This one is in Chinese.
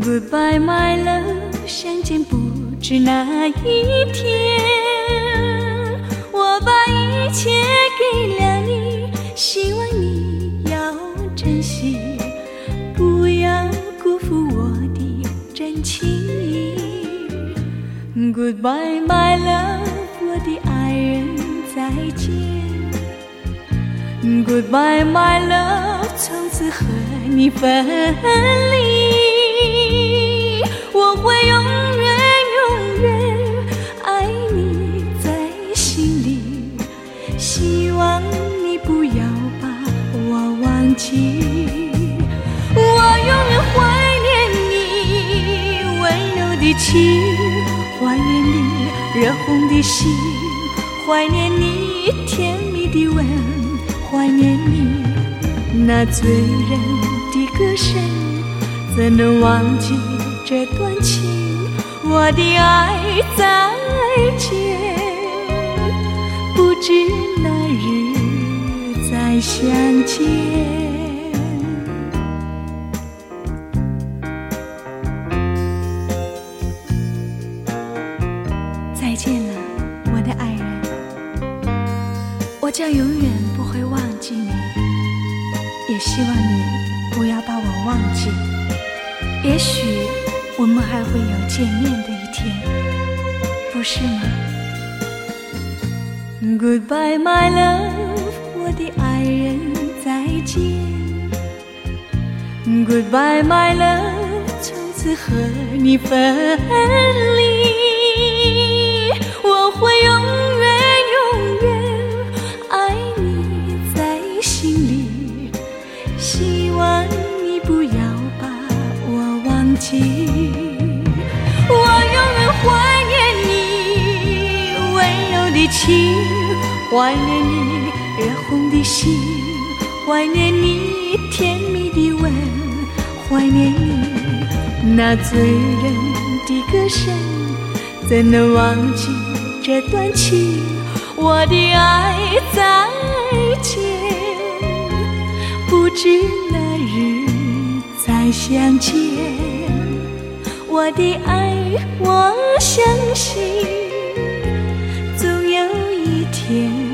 Goodbye my love， 相见不知哪一天，我把一切给了你，希望你要珍惜，不要辜负我的真情意。Goodbye my love， 我的爱人再见。Goodbye my love， 从此和你分离。我会永远永远爱你在心里，希望你不要把我忘记。我永远怀念你温柔的情，怀念你热红的心，怀念你甜蜜的吻，怀念你那醉人的歌声，怎能忘记这段情？我的爱再见，不知哪日再相见。再见了，我的爱人，我将永远不会忘记你，也希望你不要把我忘记。也许我们还会有见面的一天，不是吗？ Goodbye my love， 我的爱人再见。 Goodbye my love， 从此和你分离，我会永远永远爱你在心里，希望你不要把我忘记。我永远怀念你温柔的情，怀念你热红的心，怀念你甜蜜的吻，怀念你那醉人的歌声，怎能忘记这段情？我的爱再见，不知哪日再相见。我的爱，我相信总有一天